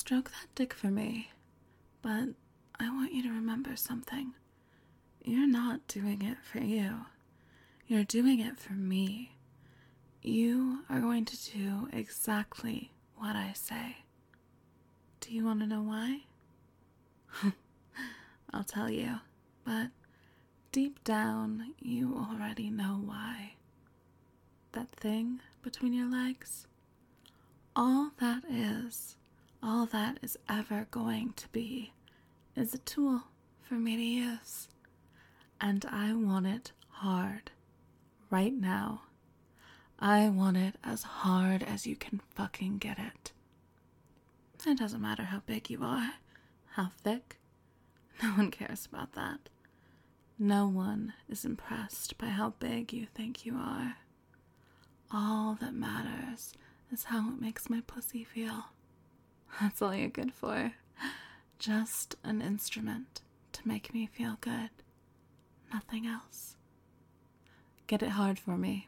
Stroke that dick for me, but I want you to remember something. You're not doing it for you. You're doing it for me. You are going to do exactly what I say. Do you want to know why? I'll tell you, but deep down, you already know why. That thing between your legs? All that is ever going to be, is a tool for me to use. And I want it hard. Right now. I want it as hard as you can fucking get it. It doesn't matter how big you are, how thick. No one cares about that. No one is impressed by how big you think you are. All that matters is how it makes my pussy feel. That's all you're good for. Just an instrument to make me feel good. Nothing else. Get it hard for me.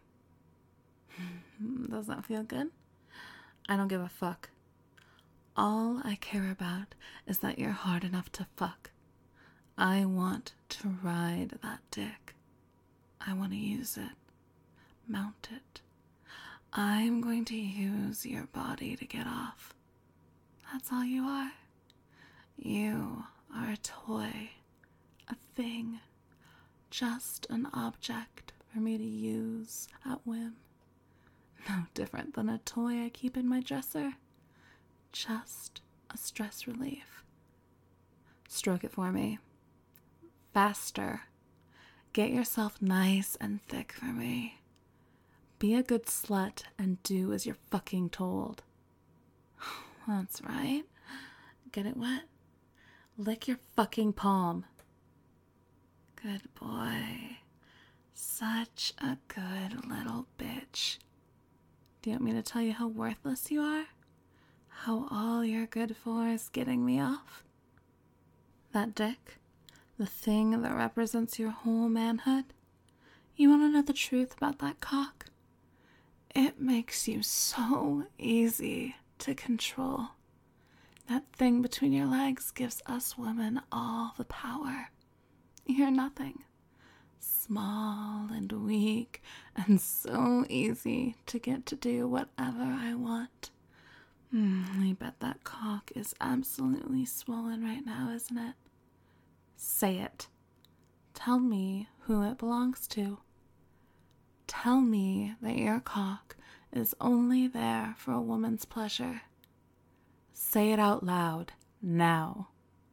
Does that feel good? I don't give a fuck. All I care about is that you're hard enough to fuck. I want to ride that dick. I want to use it. Mount it. I'm going to use your body to get off. That's all you are. You are a toy. A thing. Just an object for me to use at whim. No different than a toy I keep in my dresser. Just a stress relief. Stroke it for me. Faster. Get yourself nice and thick for me. Be a good slut and do as you're fucking told. That's right. Get it wet. Lick your fucking palm. Good boy. Such a good little bitch. Do you want me to tell you how worthless you are? How all you're good for is getting me off? That dick? The thing that represents your whole manhood? You want to know the truth about that cock? It makes you so easy to control. That thing between your legs gives us women all the power. You're nothing. Small and weak and so easy to get to do whatever I want. I bet that cock is absolutely swollen right now, isn't it? Say it. Tell me who it belongs to. Tell me that your cock is only there for a woman's pleasure. Say it out loud, now.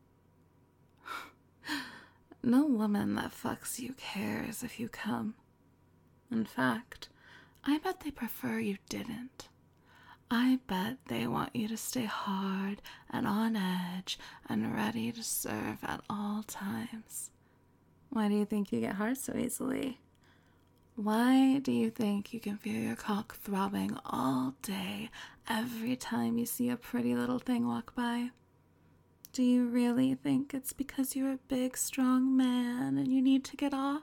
No woman that fucks you cares if you come. In fact, I bet they prefer you didn't. I bet they want you to stay hard and on edge and ready to serve at all times. Why do you think you get hard so easily? Why do you think you can feel your cock throbbing all day every time you see a pretty little thing walk by? Do you really think it's because you're a big, strong man and you need to get off?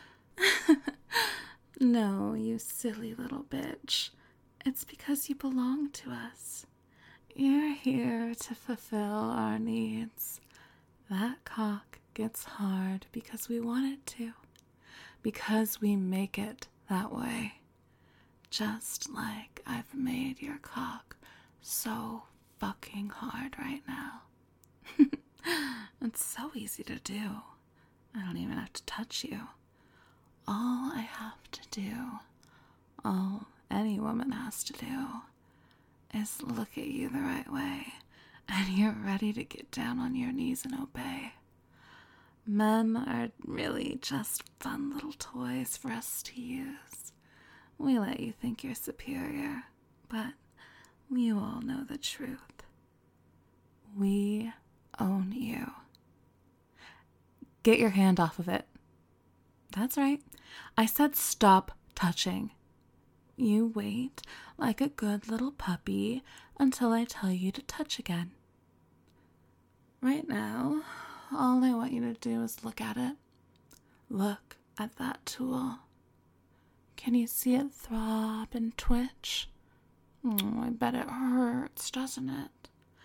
No, you silly little bitch. It's because you belong to us. You're here to fulfill our needs. That cock gets hard because we want it to. Because we make it that way. Just like I've made your cock so fucking hard right now. It's so easy to do. I don't even have to touch you. All I have to do, all any woman has to do, is look at you the right way, and you're ready to get down on your knees and obey. Men are really just fun little toys for us to use. We let you think you're superior, but you all know the truth. We own you. Get your hand off of it. That's right. I said stop touching. You wait like a good little puppy until I tell you to touch again. Right now, all I want you to do is look at it. Look at that tool. Can you see it throb and twitch? Oh, I bet it hurts, doesn't it?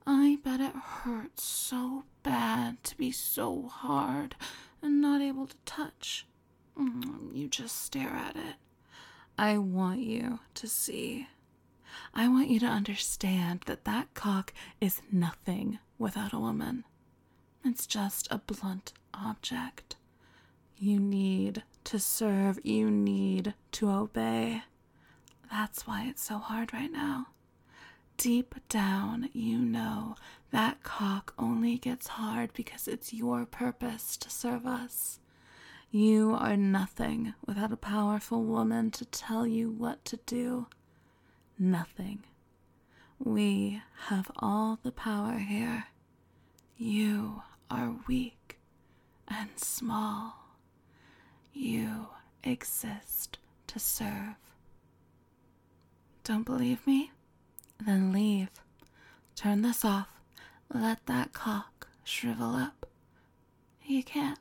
I bet it hurts so bad to be so hard and not able to touch. You just stare at it. I want you to see. I want you to understand that that cock is nothing without a woman. It's just a blunt object. You need to serve. You need to obey. That's why it's so hard right now. Deep down, you know that cock only gets hard because it's your purpose to serve us. You are nothing without a powerful woman to tell you what to do. Nothing. We have all the power here. You are weak and small. You exist to serve. Don't believe me? Then leave. Turn this off. Let that cock shrivel up. You can't.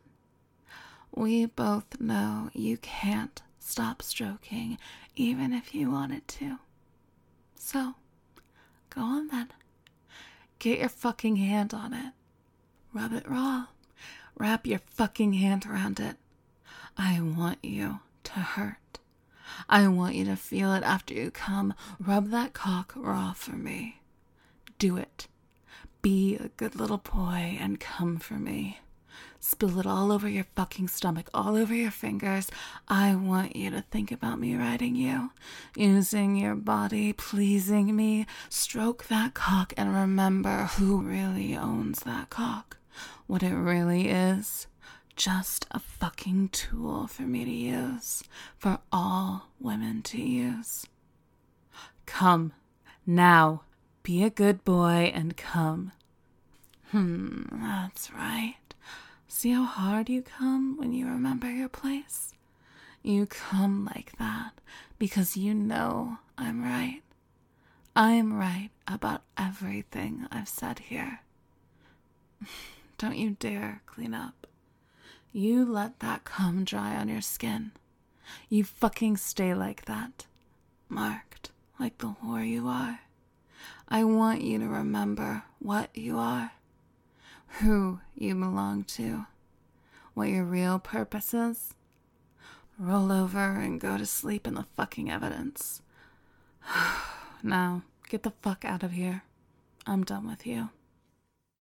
We both know you can't stop stroking even if you wanted to. So, go on then. Get your fucking hand on it. Rub it raw. Wrap your fucking hand around it. I want you to hurt. I want you to feel it after you come. Rub that cock raw for me. Do it. Be a good little boy and come for me. Spill it all over your fucking stomach, all over your fingers. I want you to think about me riding you, using your body, pleasing me. Stroke that cock and remember who really owns that cock. What it really is. Just a fucking tool for me to use, for all women to use. Come, now, be a good boy and come. That's right. See how hard you come when you remember your place? You come like that because you know I'm right. I'm right about everything I've said here. Don't you dare clean up. You let that cum dry on your skin. You fucking stay like that. Marked like the whore you are. I want you to remember what you are. Who you belong to. What your real purpose is. Roll over and go to sleep in the fucking evidence. Now, get the fuck out of here. I'm done with you.